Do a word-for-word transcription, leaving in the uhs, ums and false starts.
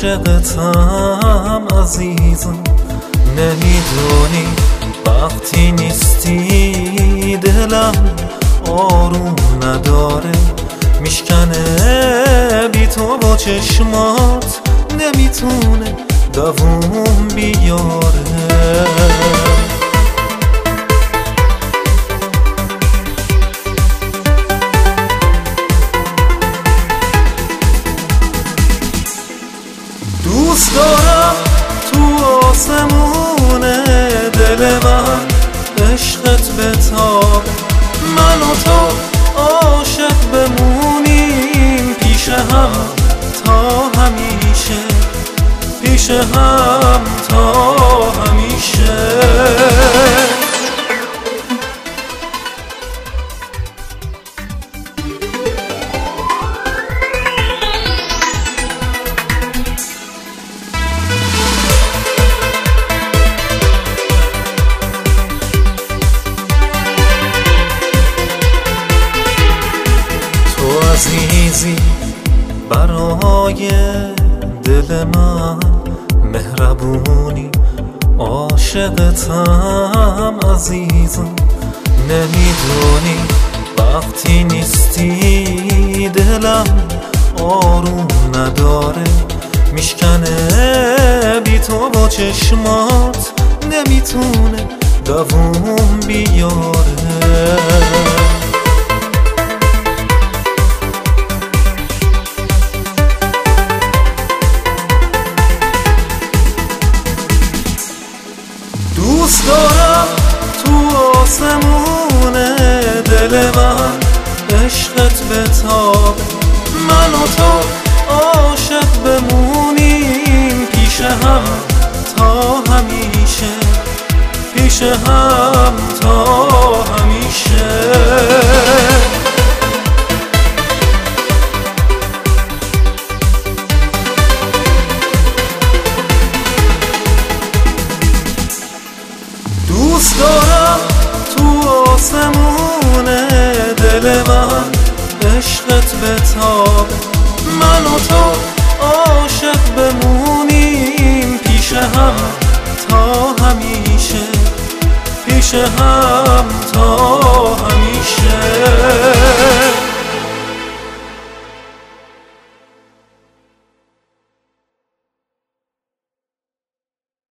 عاشقتم عزیزم، نمیدونی وقتی نیستی دلم آروم نداره، میشکنه بی تو با چشمات، نمیتونه دووم بیاره. دوست دارم تو آسمون دل من عشقت بتابه، من و تو عاشق بمونیم پیش هم تا همیشه، پیش هم تا همیشه. عزیزی برای دل من مهربونی، عاشقتم عزیزم، نمیدونی وقتی نیستی دلم آروم نداره، میشکنه بی تو با چشمات، نمیتونه دووم بیاره. دوست دارم تو آسمون دل من عشقت بتابه، من و تو عاشق بمونیم پیش هم تا همیشه، پیش هم تا همیشه. دوست دارم تو آسمون دل من عشقت بتابه، من و تو عاشق بمونیم پیش هم تا همیشه، پیش هم تا